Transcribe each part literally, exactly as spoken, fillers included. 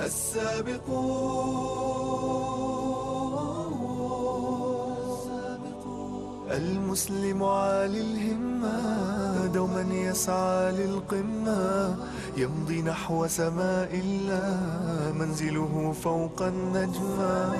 السابقون المسلم عالي الهمة دوما يسعى للقمة يمضي نحو سماء الله منزله فوق النجمة.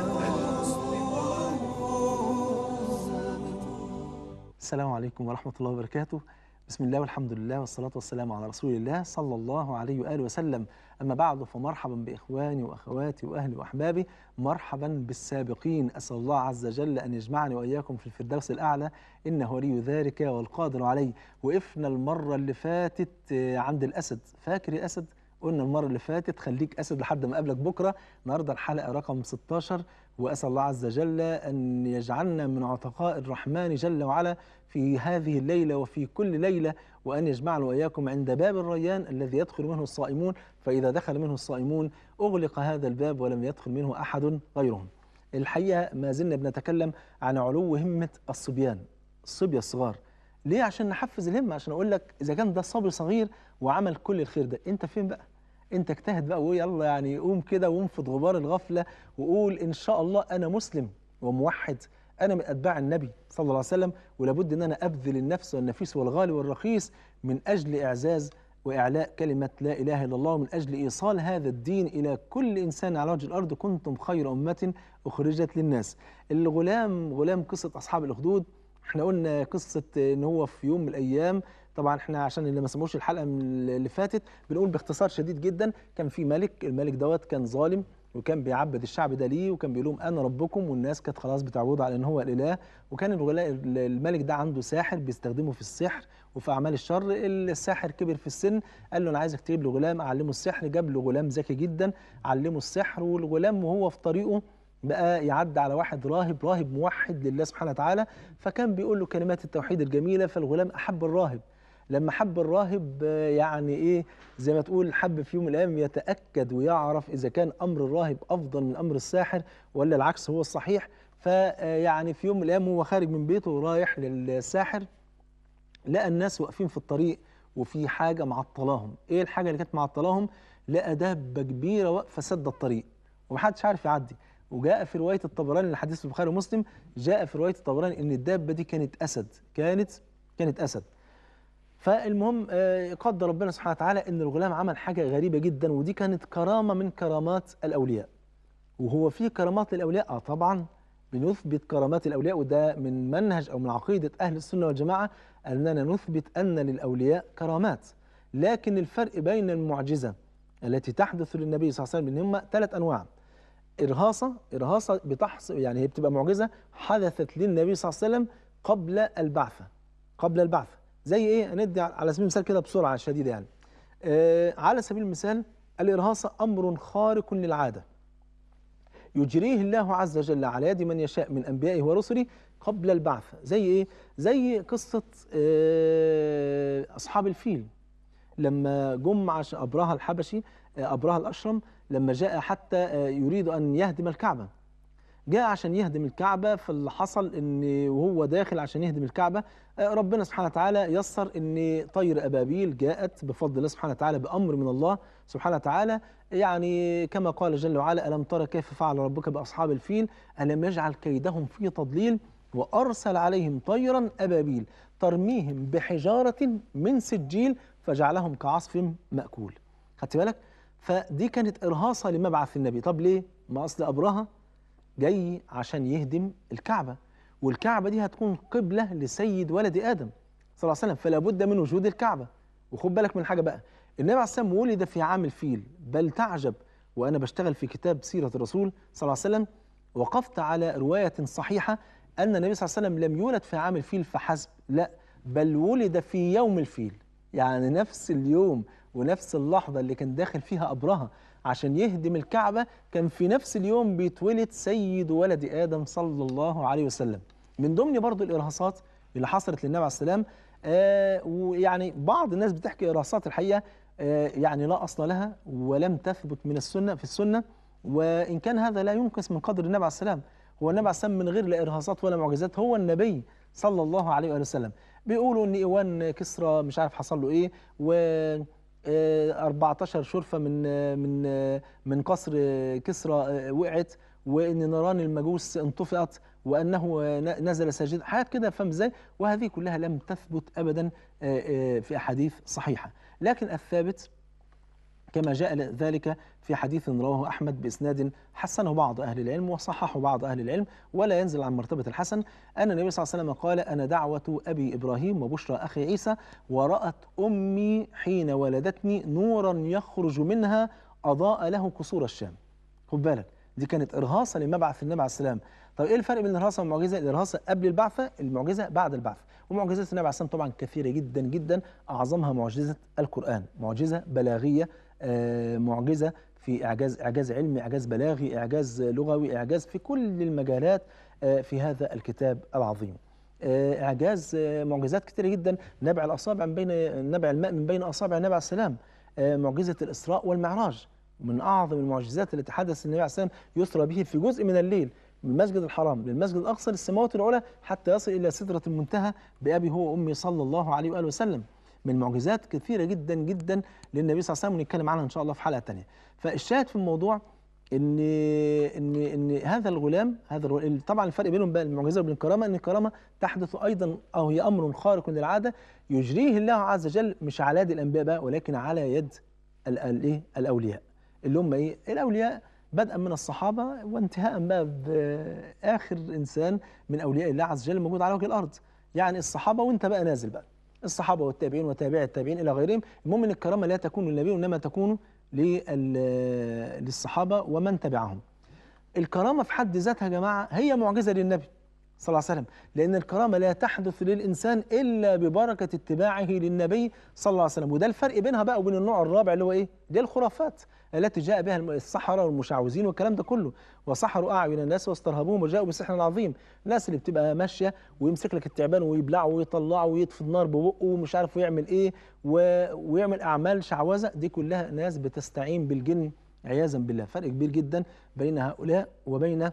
السلام عليكم ورحمة الله وبركاته. بسم الله والحمد لله والصلاة والسلام على رسول الله صلى الله عليه وآله وسلم. أما بعد، فمرحبا بإخواني وأخواتي وأهلي وأحبابي، مرحبا بالسابقين. أسأل الله عز وجل أن يجمعني وإياكم في الفردوس الأعلى، إنه ولي ذلك والقادر عليه. وقفنا المرة اللي فاتت عند الأسد، فاكر الأسد؟ قلنا المرة اللي فاتت خليك أسد لحد ما أقابلك بكرة. النهاردة الحلقة رقم ستة عشر، وأسأل الله عز وجل أن يجعلنا من عتقاء الرحمن جل وعلا في هذه الليلة وفي كل ليلة، وأن يجمعنا وإياكم عند باب الريان الذي يدخل منه الصائمون، فإذا دخل منه الصائمون أغلق هذا الباب ولم يدخل منه أحد غيرهم. الحقيقة ما زلنا بنتكلم عن علو همة الصبيان، الصبية الصغار. ليه؟ عشان نحفز الهمة، عشان أقول لك إذا كان ده صبي صغير وعمل كل الخير ده، أنت فين بقى؟ أنت اجتهد بقى ويلا، يعني قوم كده وانفض غبار الغفلة وقول إن شاء الله أنا مسلم وموحد، أنا من أتباع النبي صلى الله عليه وسلم، ولابد أن أنا أبذل النفس والنفيس والغالي والرخيص من أجل إعزاز وإعلاء كلمة لا إله إلا الله، ومن أجل إيصال هذا الدين إلى كل إنسان على وجه الأرض. كنتم خير أمة أخرجت للناس. الغلام، غلام قصة أصحاب الأخدود، احنا قلنا قصة إن هو في يوم من الأيام، طبعا احنا عشان اللي ما سمعوش الحلقة اللي فاتت بنقول باختصار شديد جدا. كان في ملك، الملك دوت كان ظالم وكان بيعبد الشعب ده ليه، وكان بيقول لهم انا ربكم، والناس كانت خلاص بتعبده على ان هو الاله. وكان الملك ده عنده ساحر بيستخدمه في السحر وفي اعمال الشر. الساحر كبر في السن، قال له انا عايزك تجيب له غلام اعلمه السحر. جاب له غلام ذكي جدا علمه السحر، والغلام وهو في طريقه بقى يعدي على واحد راهب، راهب موحد لله سبحانه وتعالى، فكان بيقول له كلمات التوحيد الجميله. فالغلام احب الراهب، لما حب الراهب يعني ايه زي ما تقول حب في يوم من الايام يتاكد ويعرف اذا كان امر الراهب افضل من امر الساحر ولا العكس هو الصحيح. فيعني في يوم من الايام وهو خارج من بيته ورايح للساحر، لقى الناس واقفين في الطريق وفي حاجه معطلاهم. ايه الحاجه اللي كانت معطلاهم؟ لقى دابه كبيره واقفه سد الطريق ومحدش عارف يعدي. وجاء في روايه الطبراني، الحديث في البخاري ومسلم، جاء في روايه الطبراني ان الدابه دي كانت اسد، كانت كانت اسد. فالمهم قدر ربنا سبحانه وتعالى ان الغلام عمل حاجه غريبه جدا، ودي كانت كرامه من كرامات الاولياء. وهو في كرامات للاولياء، اه طبعا بنثبت كرامات الاولياء، وده من منهج او من عقيده اهل السنه والجماعه اننا نثبت ان للاولياء كرامات. لكن الفرق بين المعجزه التي تحدث للنبي صلى الله عليه وسلم ان هم ثلاث انواع. ارهاصه، ارهاصه بتحصل يعني هي بتبقى معجزه حدثت للنبي صلى الله عليه وسلم قبل البعثه، قبل البعثه. زي ايه؟ ندي على سبيل المثال كده بسرعه شديده يعني. آه على سبيل المثال الارهاصه امر خارق للعاده يجريه الله عز وجل على يد من يشاء من انبيائه ورسله قبل البعثه. زي ايه؟ زي قصه آه اصحاب الفيل لما جم عشان ابرهه الحبشي، آه ابرهه الاشرم لما جاء حتى آه يريد ان يهدم الكعبه. جاء عشان يهدم الكعبة، فاللي حصل ان وهو داخل عشان يهدم الكعبة ربنا سبحانه وتعالى يسر ان طير أبابيل جاءت بفضل الله سبحانه وتعالى بأمر من الله سبحانه وتعالى، يعني كما قال جل وعلا ألم ترى كيف فعل ربك بأصحاب الفيل ألم يجعل كيدهم في تضليل وأرسل عليهم طيرا أبابيل ترميهم بحجارة من سجيل فجعلهم كعصف مأكول. خدت بالك؟ فدي كانت إرهاصة لمبعث النبي. طب ليه؟ ما أصل أبرهة جاي عشان يهدم الكعبة، والكعبة دي هتكون قبلة لسيد ولد آدم صلى الله عليه وسلم، فلا بد من وجود الكعبة. وخد بالك من حاجة بقى، النبي عليه الصلاة والسلام ولد في عام الفيل، بل تعجب وأنا بشتغل في كتاب سيرة الرسول صلى الله عليه وسلم وقفت على رواية صحيحة أن النبي صلى الله عليه وسلم لم يولد في عام الفيل فحسب، لا بل ولد في يوم الفيل، يعني نفس اليوم ونفس اللحظة اللي كان داخل فيها أبرهة عشان يهدم الكعبة كان في نفس اليوم بيتولد سيد ولد آدم صلى الله عليه وسلم. من ضمن برضو الإرهاصات اللي حصلت للنبي عليه السلام، آه ويعني بعض الناس بتحكي إرهاصات الحقيقة آه يعني لا أصل لها ولم تثبت من السنة في السنة، وإن كان هذا لا ينقص من قدر النبي عليه السلام. هو النبي عليه السلام من غير لا إرهاصات ولا معجزات، هو النبي صلى الله عليه وآله وسلم. بيقولوا إن إيوان كسرى مش عارف حصل له إيه، و آه، أربعتاشر شرفة من آه، من آه، من قصر آه، كسرى آه، وقعت، وان نيران المجوس انطفأت، وانه آه، ن- نزل ساجدا، حاجات كده فاهم ازاي؟ وهذه كلها لم تثبت ابدا آه، آه، في احاديث صحيحه. لكن الثابت كما جاء ذلك في حديث رواه أحمد بإسناد حسنه بعض أهل العلم وصححه بعض أهل العلم ولا ينزل عن مرتبة الحسن، أن النبي صلى الله عليه وسلم قال: أنا دعوة أبي إبراهيم وبشرى أخي عيسى، ورأت أمي حين ولدتني نورا يخرج منها أضاء له قصور الشام. خد بالك، دي كانت إرهاصة لمبعث النبي عليه السلام. طب إيه الفرق بين الإرهاصة والمعجزة؟ الإرهاصة قبل البعثة، المعجزة بعد البعث. ومعجزات النبي عليه السلام طبعا كثيرة جدا جدا، أعظمها معجزة القرآن، معجزة بلاغية، آه، معجزة في إعجاز إعجاز علمي، إعجاز بلاغي، إعجاز لغوي، إعجاز في كل المجالات آه، في هذا الكتاب العظيم. آه، إعجاز آه، معجزات كثيرة جدا، نبع الأصابع من بين نبع الماء من بين أصابع النبي عليه السلام، آه، معجزة الإسراء والمعراج من أعظم المعجزات التي حدث النبي عليه السلام، يسرى به في جزء من الليل من المسجد الحرام للمسجد الأقصى للسماوات العلى حتى يصل إلى سدرة المنتهى بأبي هو وأمي صلى الله عليه وآله وسلم. من معجزات كثيرة جدا جدا للنبي صلى الله عليه وسلم، ونتكلم عنها إن شاء الله في حلقة تانية. فالشاهد في الموضوع ان ان ان هذا الغلام، هذا الغلام طبعا الفرق بينهم بين المعجزه وبين الكرامه ان الكرامه تحدث ايضا، او هي امر خارق للعاده يجريه الله عز وجل مش على يد الانبياء بقى، ولكن على يد الايه الاولياء، اللي هم ايه الاولياء، بدءا من الصحابه وانتهاء بقى باخر انسان من اولياء الله عز وجل موجود على وجه الارض. يعني الصحابه وانت بقى نازل بقى، الصحابه والتابعين وتابع التابعين الى غيرهم. المهم ان الكرامه لا تكون للنبي وانما تكون للصحابة ومن تبعهم. الكرامة في حد ذاتها يا جماعة هي معجزة للنبي صلى الله عليه وسلم، لأن الكرامة لا تحدث للإنسان إلا ببركة اتباعه للنبي صلى الله عليه وسلم. وده الفرق بينها بقى وبين النوع الرابع اللي هو إيه؟ دي الخرافات التي جاء بها السحرة والمشعوذين والكلام ده كله، وسحروا أعين الناس واسترهبوهم وجاءوا بسحر عظيم. الناس اللي بتبقى ماشية ويمسك لك التعبان ويبلعه ويطلعه ويطفي النار ببقه ومش عارف يعمل إيه و... ويعمل أعمال شعوذة، دي كلها ناس بتستعين بالجن عياذا بالله. فرق كبير جدا بين هؤلاء وبين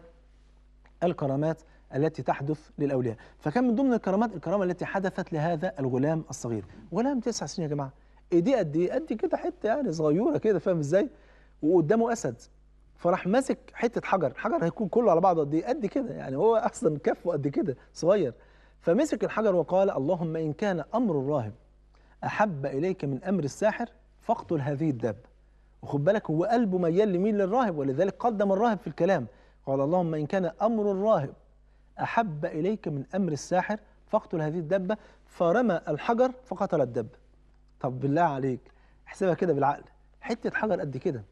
الكرامات التي تحدث للأولياء. فكان من ضمن الكرامات الكرامة التي حدثت لهذا الغلام الصغير، غلام تسع سنين يا جماعة، ايديه قد ايه؟ قد كده حتة يعني صغيرة كده، فاهم ازاي؟ وقدامه أسد، فراح ماسك حتة حجر، حجر هيكون كله على بعضه قد ايه؟ قد كده، يعني هو أصلا كفه قد كده صغير. فمسك الحجر وقال: اللهم إن كان أمر الراهب أحب إليك من أمر الساحر فاقتل هذه الدابة. وخد بالك هو قلبه ميال لمين؟ للراهب، ولذلك قدم الراهب في الكلام. قال: اللهم إن كان أمر الراهب أحب إليك من أمر الساحر فاقتل هذه الدبة. فرمى الحجر فقتل الدبة. طب بالله عليك احسبها كده بالعقل، حتة حجر قد كده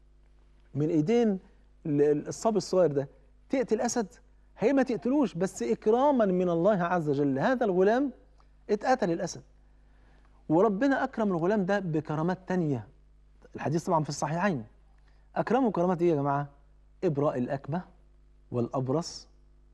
من إيدين الصبي الصغير ده تقتل أسد؟ هي ما تقتلوش، بس إكراما من الله عز وجل هذا الغلام اتقتل الأسد. وربنا أكرم الغلام ده بكرامات تانية، الحديث طبعا في الصحيحين. أكرموا كرامات إيه يا جماعة؟ إبراء الأكمة والأبرص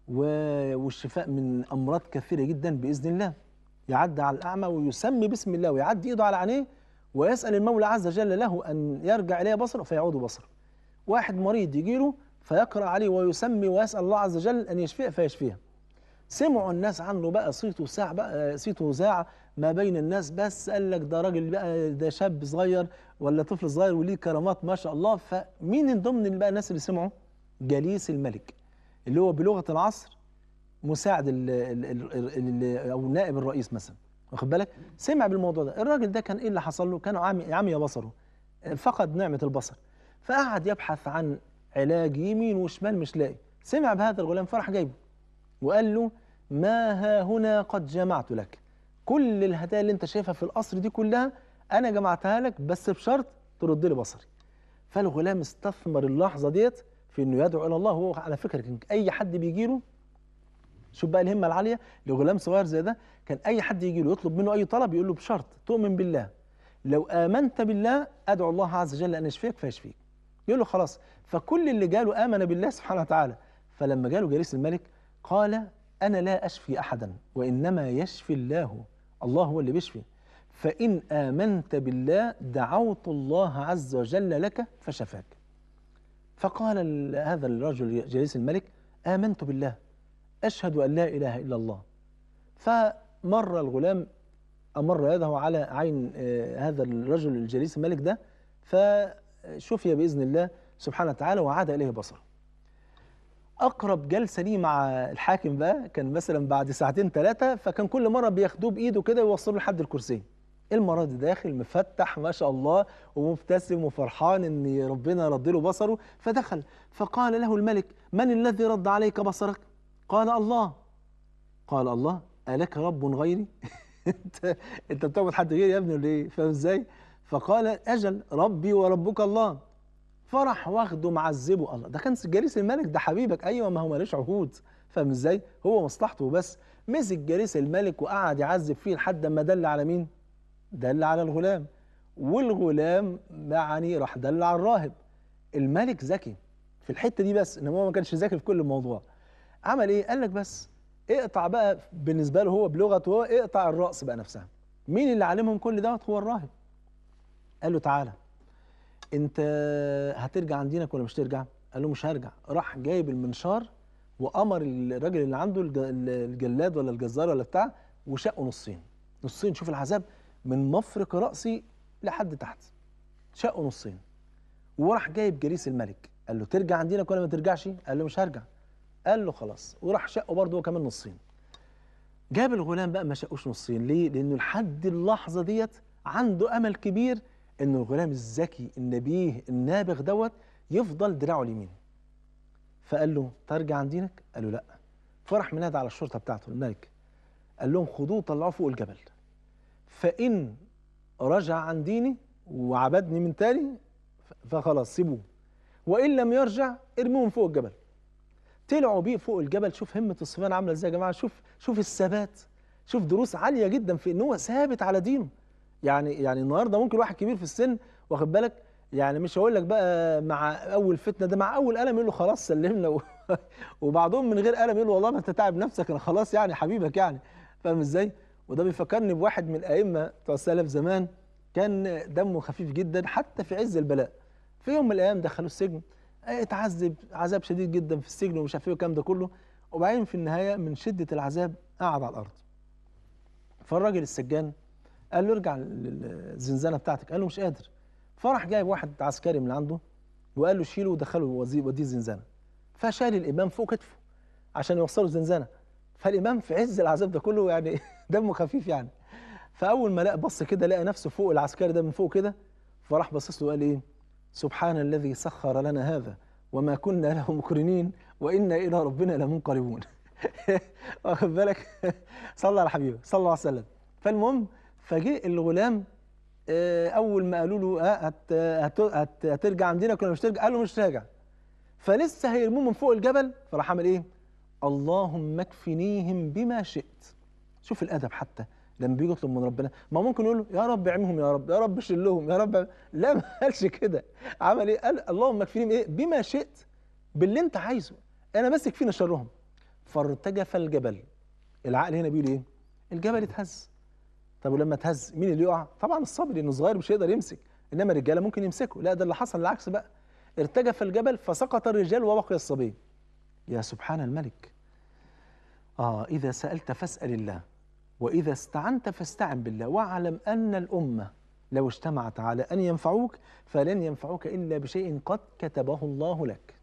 والشفاء من أمراض كثيرة جدا بإذن الله. يعدي على الأعمى ويسمي بسم الله ويعدي إيده على عينيه ويسأل المولى عز وجل له أن يرجع إليه بصره فيعود بصره. واحد مريض يجي له فيقرأ عليه ويسمي ويسأل الله عز وجل أن يشفيه فيشفيه. سمعوا الناس عنه بقى صيته ساعة بقى صيته ذاع ما بين الناس، بس قال لك ده راجل بقى، ده شاب صغير ولا طفل صغير وليه كرامات ما شاء الله. فمين من ضمن بقى الناس اللي سمعوا؟ جليس الملك، اللي هو بلغة العصر مساعد ال ال ال ال او نائب الرئيس مثلا، واخد بالك؟ سمع بالموضوع ده. الراجل ده كان ايه اللي حصل له؟ كان عمي عمي بصره، فقد نعمة البصر، فقعد يبحث عن علاج يمين وشمال مش لاقي. سمع بهذا الغلام فراح جايبه وقال له: ما ها هنا قد جمعت لك كل الهدايا اللي انت شايفها في القصر دي كلها، انا جمعتها لك بس بشرط ترد لي بصري. فالغلام استثمر اللحظه ديت في انه يدعو الى الله. هو على فكره كان اي حد بيجي له، شوف بقى الهمه العاليه لغلام صغير زي ده، كان اي حد يجي له يطلب منه اي طلب يقول له بشرط تؤمن بالله، لو امنت بالله ادعو الله عز وجل ان يشفيك فيشفيك. يقول له خلاص. فكل اللي جاله امن بالله سبحانه وتعالى. فلما جاله جليس الملك قال: انا لا اشفي احدا وانما يشفي الله، الله هو اللي بيشفي، فان امنت بالله دعوت الله عز وجل لك فشفاك. فقال هذا الرجل جليس الملك: آمنت بالله، أشهد أن لا إله إلا الله. فمر الغلام أمر يده على عين هذا الرجل الجليس الملك ده، فشفي بإذن الله سبحانه وتعالى وعاد إليه بصره. أقرب جلسة ليه مع الحاكم بقى كان مثلا بعد ساعتين ثلاثة، فكان كل مرة بياخدوه بإيده كده ويوصلوه لحد الكرسي. المرة دي داخل مفتح ما شاء الله ومبتسم وفرحان إن ربنا رد له بصره، فدخل فقال له الملك: من الذي رد عليك بصرك؟ قال: الله. قال: الله؟ ألك رب غيري؟ انت انت بتعبد حد غيري يا ابني ولا ايه؟ فاهم ازاي؟ فقال: اجل، ربي وربك الله. فرح واخده معذبه. الله، ده كان جليس الملك، ده حبيبك. ايوه، ما هو مالوش عهود، فاهم ازاي؟ هو مصلحته بس. مسك جليس الملك وقعد يعذب فيه لحد ما دل على مين؟ دل على الغلام. والغلام يعني راح دل على الراهب. الملك ذكي في الحته دي بس، انما هو ما كانش ذكي في كل الموضوع. عمل ايه؟ قال لك بس اقطع بقى، بالنسبه له هو بلغته هو، اقطع الراس بقى نفسها. مين اللي علمهم كل دوت؟ هو الراهب. قال له: تعالى انت هترجع عن دينك ولا مش ترجع؟ قال له: مش هرجع. راح جايب المنشار وامر الراجل اللي عنده الجلاد ولا الجزار ولا بتاع، وشقه نصين نصين. شوف العذاب، من مفرق راسي لحد تحت، شقه نصين. وراح جايب جليس الملك، قال له: ترجع عن دينك ولا ما ترجعش؟ قال له: مش هرجع. قال له: خلاص. وراح شقه برضه هو كمان نصين. جاب الغلام بقى ما شقوش نصين. ليه؟ لانه لحد اللحظه ديت عنده امل كبير ان الغلام الذكي النبيه النابغ دوت يفضل دراعه اليمين. فقال له: ترجع عن دينك؟ قال له: لا. فرح منادى على الشرطه بتاعته الملك، قال لهم: خدوه طلعوه فوق الجبل، فان رجع عن ديني وعبدني من تاني فخلاص سيبوه، وان لم يرجع ارموه من فوق الجبل. طلعوا بيه فوق الجبل. شوف همه الصبيان عامله ازاي يا جماعه، شوف شوف الثبات، شوف دروس عاليه جدا في ان هو ثابت على دينه. يعني يعني النهارده ممكن واحد كبير في السن، واخد بالك، يعني مش هقول لك بقى مع اول فتنه، ده مع اول قلم يقول له خلاص سلمنا، وبعضهم من غير قلم يقول له والله ما انت تعب نفسك، انا خلاص يعني حبيبك يعني، فاهم ازاي؟ وده بيفكرني بواحد من الائمه بتوع السلف زمان، كان دمه خفيف جدا حتى في عز البلاء. في يوم من الايام دخلوه السجن، اتعذب عذاب شديد جدا في السجن ومش عارف ايه والكلام ده كله، وبعدين في النهايه من شده العذاب قعد على الارض. فالراجل السجان قال له: ارجع للزنزانه بتاعتك. قال له: مش قادر. فراح جايب واحد عسكري من عنده وقال له: شيله ودخله وديه الزنزانه. فشال الامام فوق كتفه عشان يوصله الزنزانه. فالامام في عز العذاب ده كله يعني دمه خفيف يعني. فاول ما لقى بص كده لقى نفسه فوق العسكري ده من فوق كده، فراح بصص له وقال ايه: سبحان الذي سخر لنا هذا وما كنا له مقرنين وانا الى ربنا لمنقلبون. واخد بالك؟ صلى على حبيبه صلى الله عليه وسلم. فالمهم فجاء الغلام، اول ما قالوا له هت هت هت هترجع عن دينك ولا مش ترجع؟ قال له: مش راجع. فلسه هيرموه من فوق الجبل، فراح عمل ايه؟ اللهم اكفنيهم بما شئت. شوف الادب، حتى لما بيجي يطلب من ربنا، ما ممكن يقول له: يا رب اعمهم، يا رب، يا رب شلهم، يا رب. لا، ما قالش كده. عمل ايه؟ قال: اللهم اكفنيهم ايه؟ بما شئت، باللي انت عايزه، انا ماسك فينا شرهم. فارتجف الجبل. العقل هنا بيقول ايه؟ الجبل اتهز. طب ولما اتهز مين اللي يقع؟ طبعا الصبي، لانه صغير مش هيقدر يمسك، انما الرجاله ممكن يمسكوا. لا، ده اللي حصل العكس بقى، ارتجف الجبل فسقط الرجال وبقي الصبي. يا سبحان الملك. اه اذا سالت فاسال الله، واذا استعنت فاستعن بالله، واعلم ان الامه لو اجتمعت على ان ينفعوك فلن ينفعوك الا بشيء قد كتبه الله لك،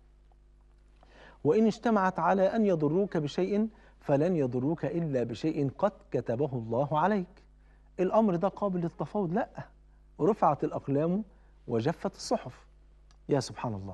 وان اجتمعت على ان يضروك بشيء فلن يضروك الا بشيء قد كتبه الله عليك. الامر ده قابل للتفاوض؟ لا. رفعت الاقلام وجفت الصحف. يا سبحان الله.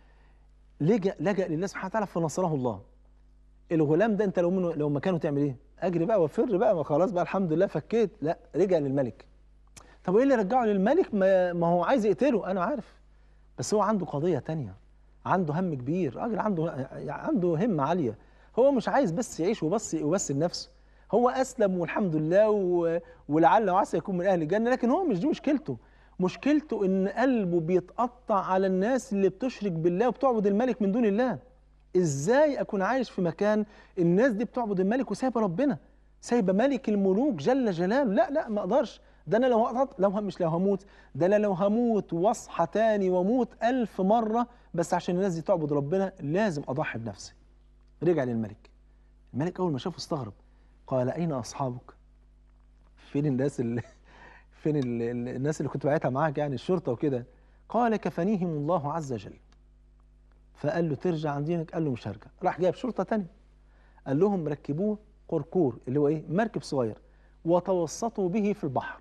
لجأ لجأ لله سبحانه وتعالى فنصره الله. الغلام ده انت لو منه لو مكانه تعمل ايه؟ اجري بقى وفر بقى، ما خلاص بقى الحمد لله فكيت. لا، رجع للملك. طب وايه اللي رجعه للملك؟ ما, ما هو عايز يقتله، انا عارف، بس هو عنده قضيه تانية، عنده هم كبير، راجل عنده عنده همه عاليه. هو مش عايز بس يعيش وبس وبس لنفسه. هو اسلم والحمد لله، ولعل وعسى يكون من اهل الجنه، لكن هو مش دي مشكلته. مشكلته ان قلبه بيتقطع على الناس اللي بتشرك بالله وبتعبد الملك من دون الله. ازاي اكون عايش في مكان الناس دي بتعبد الملك وسايبه ربنا، سايبه ملك الملوك جل جلاله؟ لا لا، ما اقدرش. ده انا لو هقطع، لو مش لو هموت، ده انا لو هموت واصحى تاني واموت الف مره بس عشان الناس دي تعبد ربنا لازم اضحي بنفسي. رجع للملك. الملك اول ما شافه استغرب، قال: اين اصحابك؟ فين الناس اللي فين ال... ال- الناس اللي كنت باعتها معاك يعني الشرطة وكده؟ قال كفنيهم الله عز وجل. فقال له ترجع عن دينك؟ قال له مش هرجع. راح جايب شرطة تانية، قال لهم ركبوه قرقور اللي هو ايه، مركب صغير، وتوسطوا به في البحر،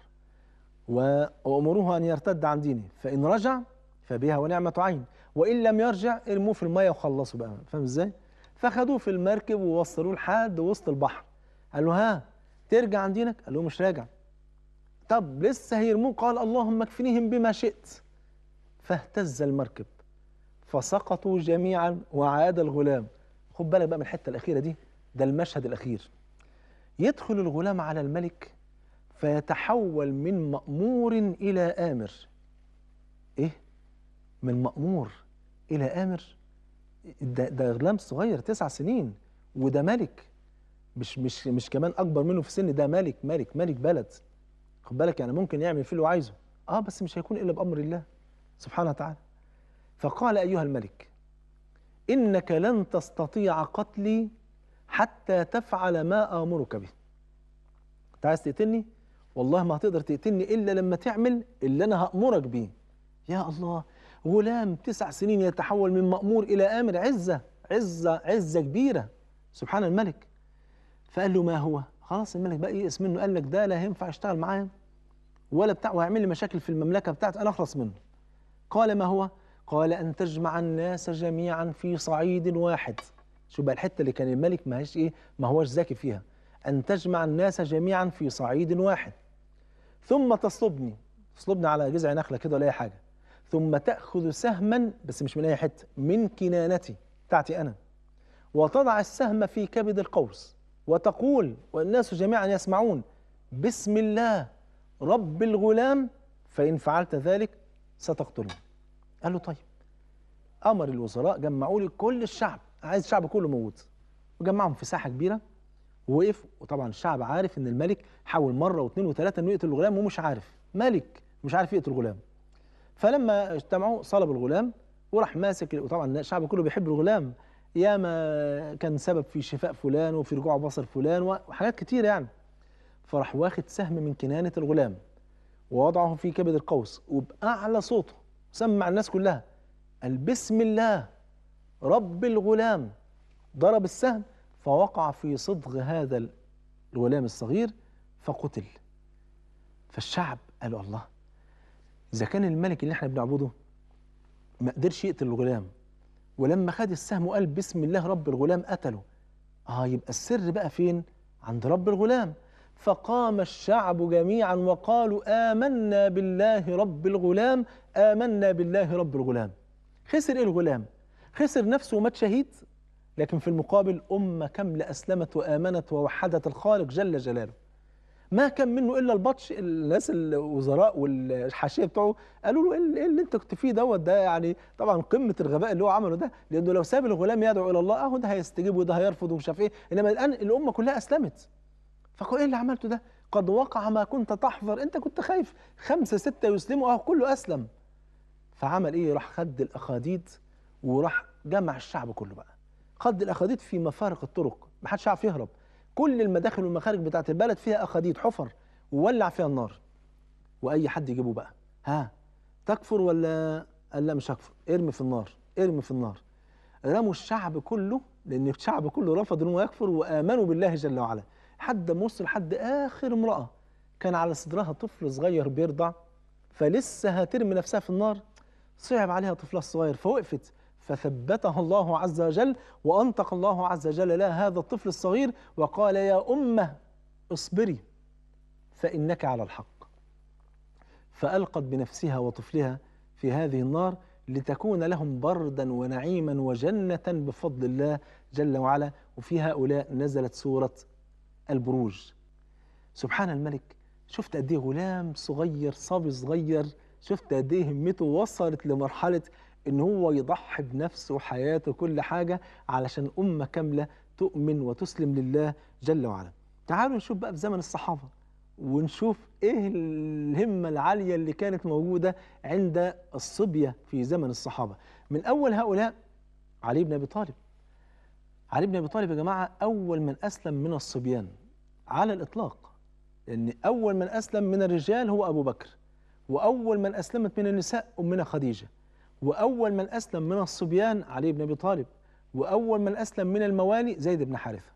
و- وأمروه أن يرتد عن دينه، فإن رجع فبها ونعمة عين، وإن لم يرجع ارموه في المية وخلصوا بقى. فاهم ازاي؟ فخدوه في المركب ووصلوه لحد وسط البحر. قال له ها ترجع عن دينك؟ قال له مش راجع. طب لسه هيرموه، قال اللهم اكفنيهم بما شئت. فاهتز المركب فسقطوا جميعا وعاد الغلام. خد بالك بقى من الحتة الأخيرة دي، ده المشهد الأخير. يدخل الغلام على الملك فيتحول من مأمور إلى آمر. إيه؟ من مأمور إلى آمر؟ ده, ده غلام صغير تسع سنين، وده ملك، مش مش مش كمان أكبر منه في السن، ده ملك ملك ملك بلد. خد بالك يعني ممكن يعمل فيه اللي هو عايزه، آه بس مش هيكون إلا بأمر الله سبحانه وتعالى. فقال أيها الملك إنك لن تستطيع قتلي حتى تفعل ما آمرك به. أنت عايز تقتلني؟ والله ما هتقدر تقتلني إلا لما تعمل اللي أنا هأمرك بيه. يا الله، غلام تسع سنين يتحول من مأمور إلى آمر، عزة عزة عزة كبيرة سبحان الملك. فقال له ما هو؟ خلاص الملك بقى يئس منه، قال لك ده لا هينفع يشتغل معايا ولا بتاع، وهيعمل لي مشاكل في المملكة بتاعتي، أنا أخلص منه. قال ما هو؟ قال أن تجمع الناس جميعا في صعيد واحد. شو بقى الحتة اللي كان الملك ما هيش إيه، ما هوش ذكي فيها. أن تجمع الناس جميعا في صعيد واحد، ثم تصلبني، تصلبني على جذع نخلة كده ولا أي حاجة، ثم تأخذ سهما، بس مش من أي حتة، من كنانتي بتاعتي أنا، وتضع السهم في كبد القوس، وتقول والناس جميعا يسمعون بسم الله رب الغلام، فإن فعلت ذلك ستقتلني. قال له طيب. أمر الوزراء جمعوا لي كل الشعب، عايز الشعب كله موجود، وجمعهم في ساحة كبيرة ووقف. وطبعا الشعب عارف ان الملك حاول مره واثنين وثلاثه انه يقتل الغلام، ومش عارف، ملك مش عارف يقتل الغلام. فلما اجتمعوا صلب الغلام وراح ماسك، وطبعا الشعب كله بيحب الغلام، ياما كان سبب في شفاء فلان وفي رجوع بصر فلان وحاجات كتير يعني. فراح واخد سهم من كنانه الغلام ووضعه في كبد القوس، وبأعلى صوته سمع الناس كلها، قال بسم الله رب الغلام، ضرب السهم فوقع في صدغ هذا الغلام الصغير فقتل. فالشعب قالوا الله، إذا كان الملك اللي احنا بنعبده ما قدرش يقتل الغلام، ولما خد السهم وقال بسم الله رب الغلام قتله، اه يبقى السر بقى فين؟ عند رب الغلام. فقام الشعب جميعا وقالوا آمنا بالله رب الغلام، آمنا بالله رب الغلام. خسر ايه الغلام؟ خسر نفسه ومات شهيد، لكن في المقابل أمة كاملة أسلمت وآمنت ووحدت الخالق جل جلاله. ما كان منه إلا البطش. الناس الوزراء والحاشية بتوعه قالوا له إيه اللي, إيه اللي أنت كنت فيه دوت، ده يعني طبعا قمة الغباء اللي هو عمله ده، لأنه لو ساب الغلام يدعو إلى الله أهو ده هيستجيب وده هيرفض ومش عارف إيه، إنما الآن الأمة كلها أسلمت. فقال إيه اللي عملته ده؟ قد وقع ما كنت تحذر، أنت كنت خايف خمسة ستة يسلموا أهو كله أسلم. فعمل إيه؟ راح خد الأخاديد وراح جمع الشعب كله بقى، خد الأخاديد في مفارق الطرق، ما حدش عارف يهرب، كل المداخل والمخارج بتاعت البلد فيها أخاديد حفر، وولع فيها النار، وأي حد يجيبه بقى، ها تكفر ولا؟ قال لا مش هكفر، ارمي في النار، ارمي في النار. رموا الشعب كله، لأن الشعب كله رفض إنه يكفر وآمنوا بالله جل وعلا، حد ما وصل لحد آخر امرأة كان على صدرها طفل صغير بيرضع، فلسه هترمي نفسها في النار، صعب عليها طفلها الصغير فوقفت، فثبتها الله عز وجل، وأنطق الله عز وجل لها هذا الطفل الصغير وقال يا أمة اصبري فإنك على الحق. فألقت بنفسها وطفلها في هذه النار لتكون لهم بردا ونعيما وجنة بفضل الله جل وعلا. وفي هؤلاء نزلت سورة البروج. سبحان الملك، شفت قد ايه غلام صغير صبي صغير، شفت قد ايه همته وصلت لمرحلة ان هو يضحي بنفسه وحياته كل حاجة علشان أمة كاملة تؤمن وتسلم لله جل وعلا. تعالوا نشوف بقى في زمن الصحابة ونشوف ايه الهمة العالية اللي كانت موجودة عند الصبية في زمن الصحابة. من أول هؤلاء علي بن أبي طالب. علي بن أبي طالب يا جماعة أول من أسلم من الصبيان على الإطلاق، لأن أول من أسلم من الرجال هو أبو بكر، وأول من أسلمت من النساء أمنا خديجة، وأول من أسلم من الصبيان علي بن أبي طالب، وأول من أسلم من الموالي زيد بن حارثة.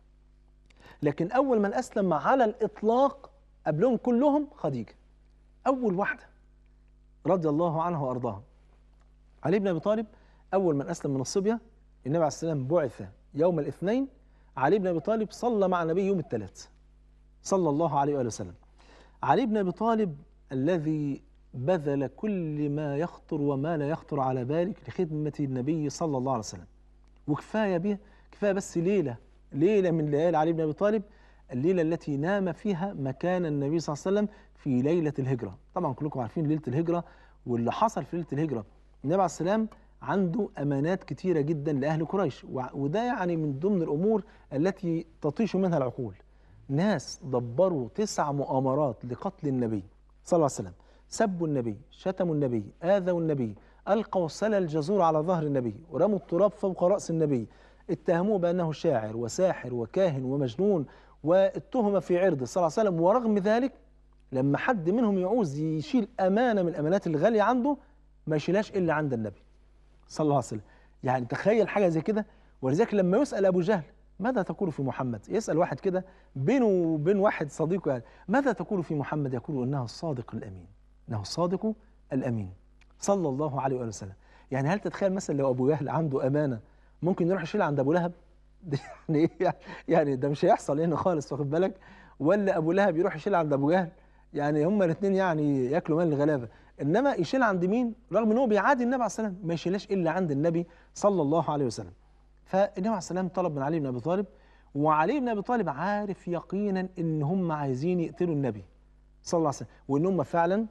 لكن أول من أسلم على الإطلاق قبلهم كلهم خديجة، أول واحدة رضي الله عنها وأرضاها. علي بن أبي طالب أول من أسلم من الصبية. النبي عليه الصلاة والسلام بعث يوم الاثنين، علي بن أبي طالب صلى مع النبي يوم الثلاث صلى الله عليه وآله وسلم. علي بن أبي طالب الذي بذل كل ما يخطر وما لا يخطر على بالك لخدمة النبي صلى الله عليه وسلم. وكفاية به، كفاية بس ليلة ليلة من ليالي علي بن أبي طالب، الليلة التي نام فيها مكان النبي صلى الله عليه وسلم في ليلة الهجرة. طبعا كلكم عارفين ليلة الهجرة واللي حصل في ليلة الهجرة. النبي عليه السلام عنده أمانات كتيرة جدا لأهل قريش، وده يعني من ضمن الأمور التي تطيش منها العقول. ناس دبروا تسع مؤامرات لقتل النبي صلى الله عليه وسلم، سبوا النبي، شتموا النبي، آذوا النبي، ألقوا سلى الجزور على ظهر النبي، ورموا التراب فوق رأس النبي، اتهموه بأنه شاعر وساحر وكاهن ومجنون، واتهم في عرضه صلى الله عليه وسلم. ورغم ذلك لما حد منهم يعوز يشيل أمانة من الأمانات الغالية عنده ما يشيلهاش إلا عند النبي صلى الله عليه وسلم. يعني تخيل حاجة زي كده. ولذلك لما يسأل أبو جهل ماذا تقول في محمد، يسأل واحد كده بينه وبين واحد صديقه يعني ماذا تقول في محمد، يقول إنه الصادق الأمين، إنه الصادق الأمين صلى الله عليه وآله وسلم. يعني هل تتخيل مثلا لو أبو جهل عنده أمانة ممكن يروح يشيلها عند أبو لهب؟ يعني يعني ده مش هيحصل هنا خالص، واخد بالك؟ ولا أبو لهب يروح يشيلها عند أبو جهل؟ يعني هما الاثنين يعني ياكلوا مال الغلابة. إنما يشيلها عند مين؟ رغم إن هو بيعادي النبي عليه السلام ما يشيلهاش إلا عند النبي صلى الله عليه وسلم. فالنبي عليه السلام طلب من علي بن أبي طالب، وعلي بن أبي طالب عارف يقينا إن هم عايزين يقتلوا النبي صلى الله عليه وسلم، وإن هم فعلا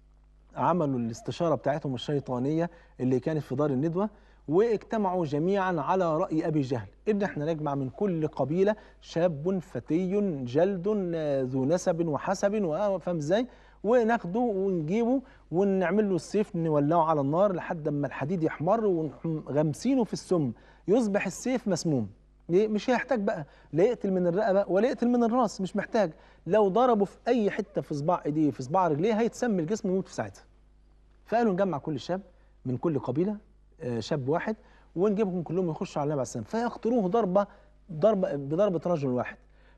عملوا الاستشارة بتاعتهم الشيطانية اللي كانت في دار الندوة، واجتمعوا جميعا على رأي أبي جهل إن احنا نجمع من كل قبيلة شاب فتي جلد ذو نسب وحسب، وفهم ازاي، وناخده ونجيبه ونعمل له السيف نولعه على النار لحد ما الحديد يحمر ونغمسينه في السم يصبح السيف مسموم. مش هيحتاج بقى لا يقتل من الرقبة ولا يقتل من الراس، مش محتاج. لو ضربه في أي حتة في صباع إيديه في صباع رجليه هيتسمي الجسم ويموت في ساعتها. فقالوا نجمع كل شاب من كل قبيلة شاب واحد ونجيبهم كلهم يخشوا على النبي عليه السلام فيقتلوه ضربة ضربة بضربة رجل واحد،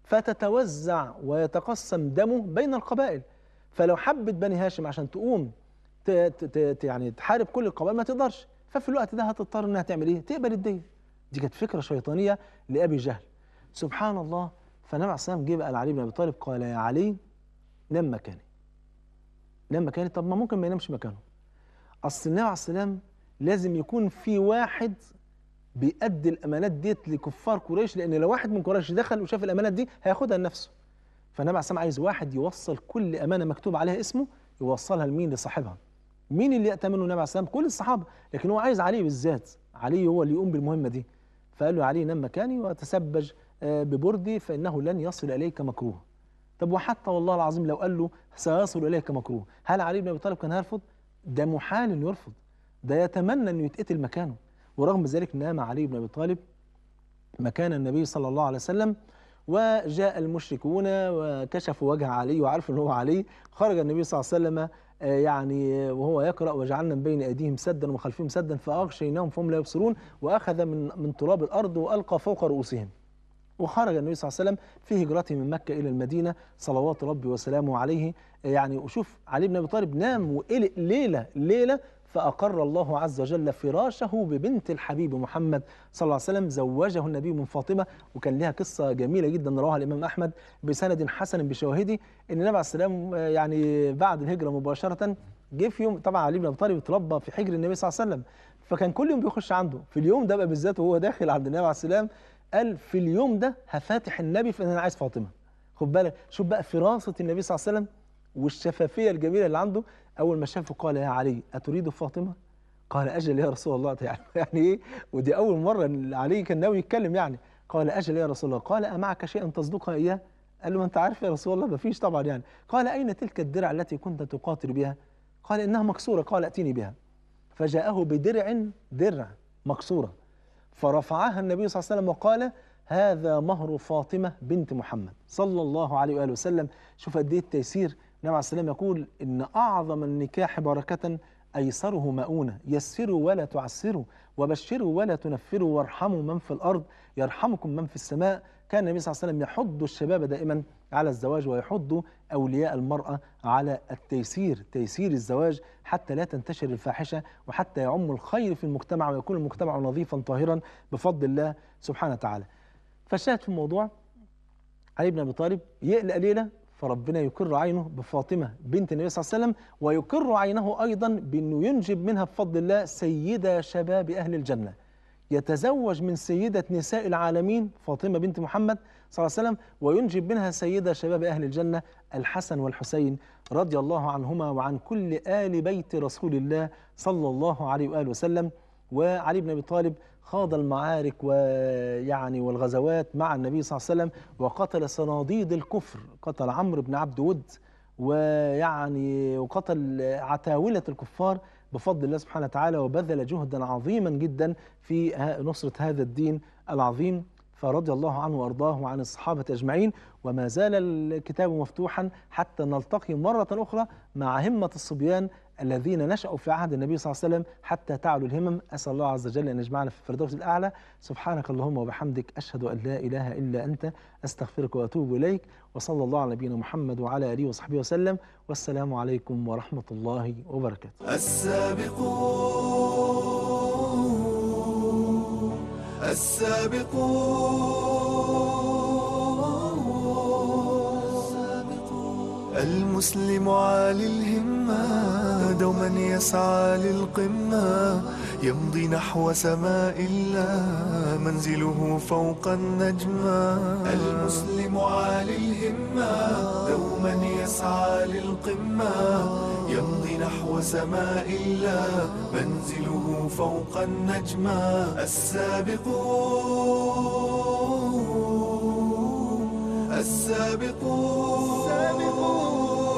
فتتوزع ويتقسم دمه بين القبائل. فلو حبت بني هاشم عشان تقوم ت ت ت يعني تحارب كل القبائل ما تقدرش، ففي الوقت ده هتضطر انها تعمل ايه؟ تقبل الدين. دي كانت فكرة شيطانية لأبي جهل. سبحان الله. فالنبي عليه السلام جه بقى لعلي بن أبي طالب قال يا علي نم مكاني. نم مكاني. طب ما ممكن ما ينامش مكانه. أصل النبي عليه السلام لازم يكون في واحد بيأدي الأمانات ديت لكفار قريش، لأن لو واحد من قريش دخل وشاف الأمانات دي هياخدها لنفسه. فالنبي عليه السلام عايز واحد يوصل كل أمانة مكتوب عليها اسمه يوصلها لمين؟ لصاحبها. مين اللي يأتمنه النبي عليه السلام؟ كل الصحابة، لكن هو عايز علي بالذات. علي هو اللي يقوم بالمهمة دي. فقال له علي نم مكاني وتسبج ببردي فإنه لن يصل إليك مكروه. طب وحتى والله العظيم لو قال له سيصل إليك مكروه، هل علي بن أبي طالب كان هيرفض؟ ده محال إنه يرفض، ده يتمنى إنه يتقتل مكانه. ورغم ذلك نام علي بن أبي طالب مكان النبي صلى الله عليه وسلم. وجاء المشركون وكشفوا وجه علي وعرفوا ان هو علي. خرج النبي صلى الله عليه وسلم يعني وهو يقرأ وجعلنا من بين أيديهم سدا ومن خلفهم سدا فأغشيناهم فهم لا يبصرون، وأخذ من من تراب الأرض وألقى فوق رؤوسهم. وخرج النبي صلى الله عليه وسلم في هجرته من مكة إلى المدينة صلوات ربي وسلامه عليه. يعني وشوف علي بن أبي طالب نام وقلق ليلة ليلة فأقر الله عز وجل فراشه ببنت الحبيب محمد صلى الله عليه وسلم. زوجه النبي من فاطمة. وكان لها قصة جميلة جدا رواها الإمام أحمد بسند حسن بشواهده إن النبي عليه السلام يعني بعد الهجرة مباشرة جه في يوم، طبعا علي بن أبي طالب اتربى في حجر النبي صلى الله عليه وسلم، فكان كل يوم بيخش عنده. في اليوم ده بقى بالذات وهو داخل عند النبي عليه السلام قال في اليوم ده هفاتح النبي فإن أنا عايز فاطمة. خد بالك، شوف بقى فراسة النبي صلى الله عليه وسلم والشفافية الجميلة اللي عنده. أول ما شافه قال يا علي أتريد فاطمة؟ قال أجل يا رسول الله. يعني يعني إيه؟ ودي أول مرة علي كان ناوي يتكلم يعني. قال أجل يا رسول الله. قال أمعك شيئا تصدقها إياه؟ قال له ما أنت عارف يا رسول الله ما فيش طبعا يعني. قال أين تلك الدرع التي كنت تقاتل بها؟ قال إنها مكسورة. قال أتيني بها. فجاءه بدرع درع مكسورة فرفعها النبي صلى الله عليه وسلم وقال هذا مهر فاطمة بنت محمد صلى الله عليه وآله وسلم. شوف قد ايه التيسير. النبي عليه السلام يقول إن أعظم النكاح بركة أيسره مؤونة، يسروا ولا تعسروا، وبشروا ولا تنفروا، وارحموا من في الأرض يرحمكم من في السماء. كان النبي صلى الله عليه وسلم يحض الشباب دائما على الزواج، ويحض أولياء المرأة على التيسير، تيسير الزواج حتى لا تنتشر الفاحشة، وحتى يعم الخير في المجتمع، ويكون المجتمع نظيفا طاهرا بفضل الله سبحانه وتعالى. فالشاهد في الموضوع، علي بن أبي طالب يقلق ليلة، فربنا يقر عينه بفاطمة بنت النبي صلى الله عليه وسلم، ويقر عينه أيضا بأنه ينجب منها بفضل الله سيدة شباب أهل الجنة، يتزوج من سيدة نساء العالمين فاطمة بنت محمد صلى الله عليه وسلم، وينجب منها سيدة شباب أهل الجنة الحسن والحسين رضي الله عنهما وعن كل آل بيت رسول الله صلى الله عليه وآله وسلم. وعلي بن أبي طالب خاض المعارك ويعني والغزوات مع النبي صلى الله عليه وسلم، وقتل صناديد الكفر، قتل عمرو بن عبد ود، ويعني وقتل عتاولة الكفار بفضل الله سبحانه وتعالى، وبذل جهدا عظيما جدا في نصرة هذا الدين العظيم. فرضي الله عنه وأرضاه وعن الصحابة أجمعين. وما زال الكتاب مفتوحا حتى نلتقي مرة أخرى مع همة الصبيان الذين نشأوا في عهد النبي صلى الله عليه وسلم حتى تعلو الهمم. أسأل الله عز وجل أن يجمعنا في الفردوس الأعلى. سبحانك اللهم وبحمدك، أشهد أن لا إله إلا أنت، أستغفرك وأتوب إليك. وصلى الله على نبينا محمد وعلى آله وصحبه وسلم، والسلام عليكم ورحمة الله وبركاته. السابقون السابقون المسلم عالي الهمة، دوما يسعى للقمة، يمضي نحو سماء الله، منزله فوق النجمة. المسلم عالي الهمة، دوما يسعى للقمة، يمضي نحو سماء الله، منزله فوق النجمة. السابقون السابقون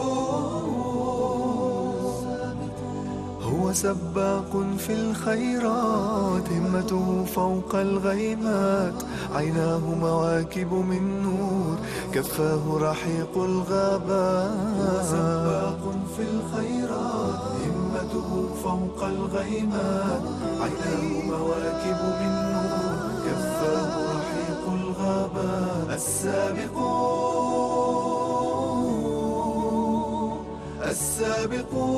هو سباق في الخيرات، همته فوق الغيمات، عيناه مواكب من نور، كفاه رحيق الغابات. هو سباق في الخيرات، همته فوق الغيمات، عيناه مواكب من نور، كفاه رحيق الغابات. السابقون السابقون